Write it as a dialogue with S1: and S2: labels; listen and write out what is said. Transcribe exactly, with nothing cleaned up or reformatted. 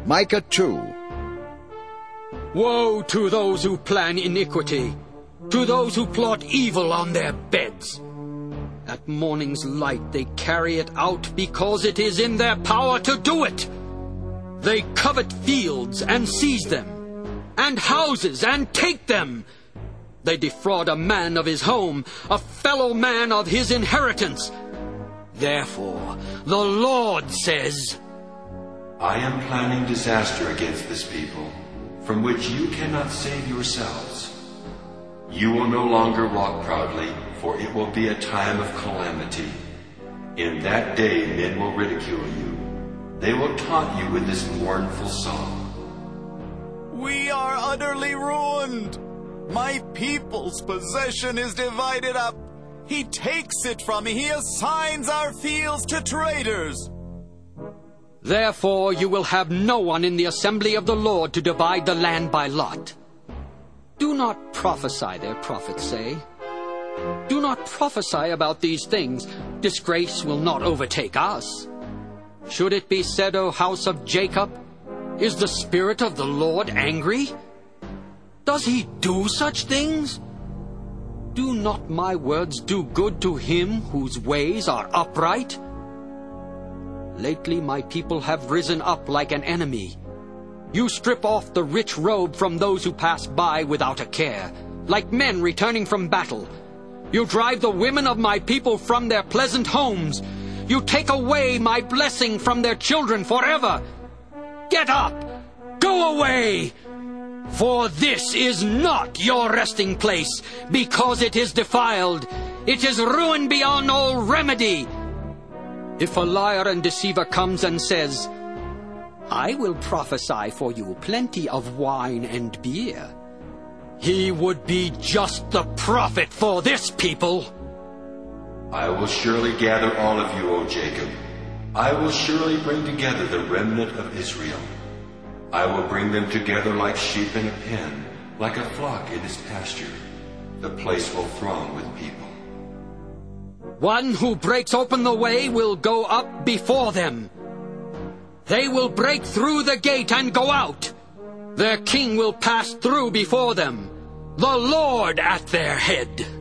S1: Micah two.
S2: Woe to those who plan iniquity, to those who plot evil on their beds. At morning's light they carry it out because it is in their power to do it. They covet fields and seize them, and houses and take them. They defraud a man of his home, a fellow man of his inheritance. Therefore, the Lord says,
S3: I am planning disaster against this people, from which you cannot save yourselves. You will no longer walk proudly, for it will be a time of calamity. In that day men will ridicule you. They will taunt you with this mournful song.
S4: We are utterly ruined. My people's possession is divided up. He takes it from me. He assigns our fields to traders.
S2: Therefore you will have no one in the assembly of the Lord to divide the land by lot. Do not prophesy, their prophets say. Do not prophesy about these things. Disgrace will not overtake us. Should it be said, O house of Jacob, is the Spirit of the Lord angry? Does he do such things? Do not my words do good to him whose ways are upright? Lately my people have risen up like an enemy. You strip off the rich robe from those who pass by without a care, like men returning from battle. You drive the women of my people from their pleasant homes. You take away my blessing from their children forever. Get up! Go away! For this is not your resting place, because it is defiled. It is ruined beyond all remedy. If a liar and deceiver comes and says, I will prophesy for you plenty of wine and beer, he would be just the prophet for this people.
S3: I will surely gather all of you, O Jacob. I will surely bring together the remnant of Israel. I will bring them together like sheep in a pen, like a flock in its pasture. The place will throng with people.
S2: One who breaks open the way will go up before them. They will break through the gate and go out. Their king will pass through before them, the Lord at their head.